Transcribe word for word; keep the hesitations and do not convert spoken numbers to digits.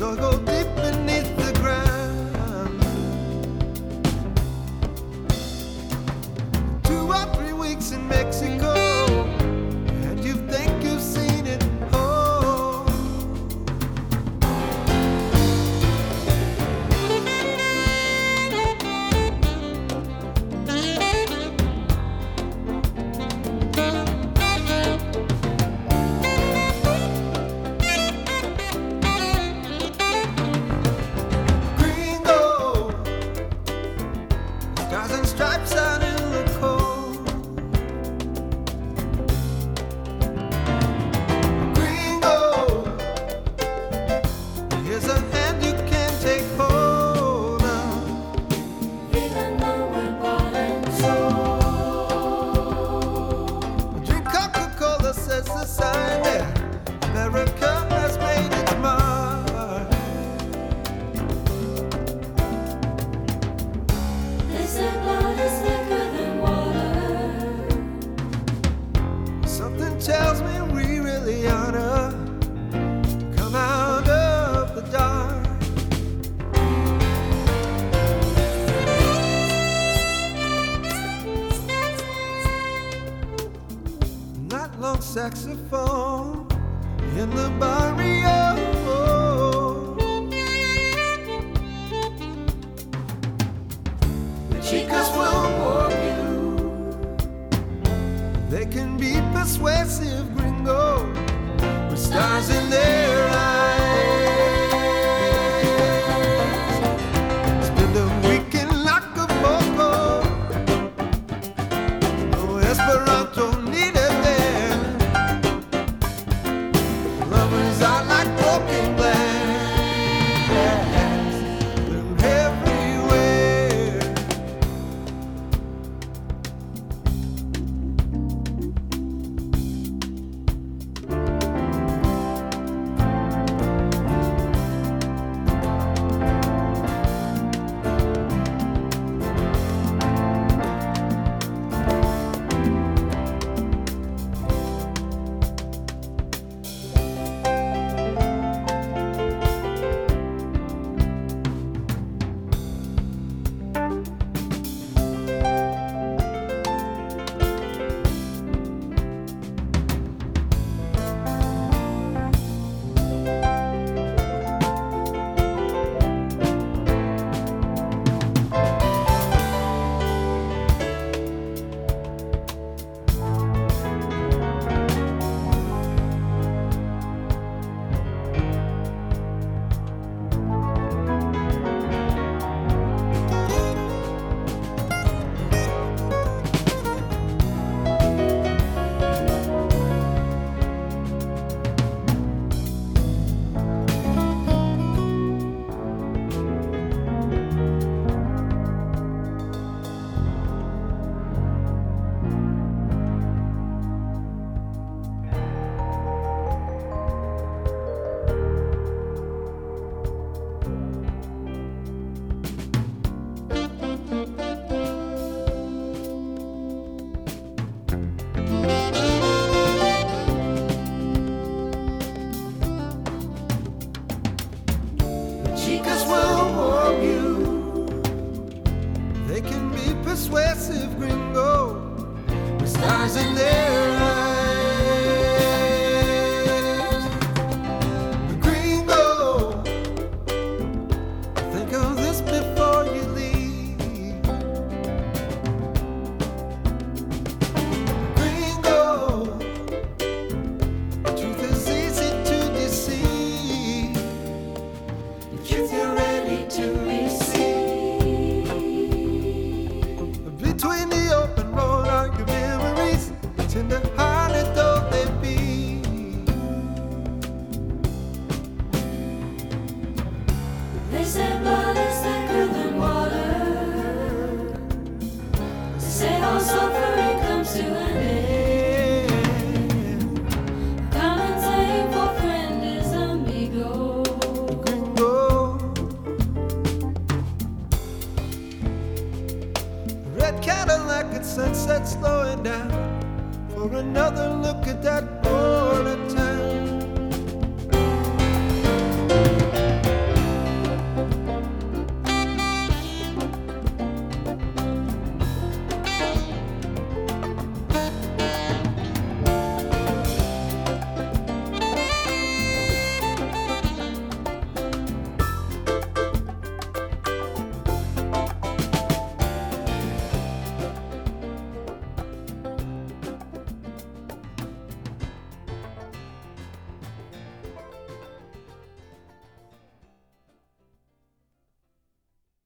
So go deep beneath the ground. Two or three weeks in Mexico, and you think you've seen it all. Stars and stripes out in the cold. Gringo, here's a hand you can't take hold of. Even though we're bought and sold. Drink Coca-Cola, says the sign there. America has made its mark. They said blood is thicker than water. Something tells me we really ought to come out of the dark. That long saxophone in the barrio. The chicas will warm you. They can be persuasive, gringo, with stars in their eyes. Spend a week in Acapulco. No Esperanto needed there. Lovers are like broken glass. They're everywhere. Chicas will warm you. They can be persuasive, gringo, with stars in their eyes. Gringo, think of this before you leave. Gringo, truth is easy to deceive If you're ready to receive. Between the open road are your memories, tender-hearted though they be. They said blood is thicker than water. They say all suffering comes to an end. Common saying for friend is amigo. Gringo, red Cadillac at sunset slowing down for another look at that border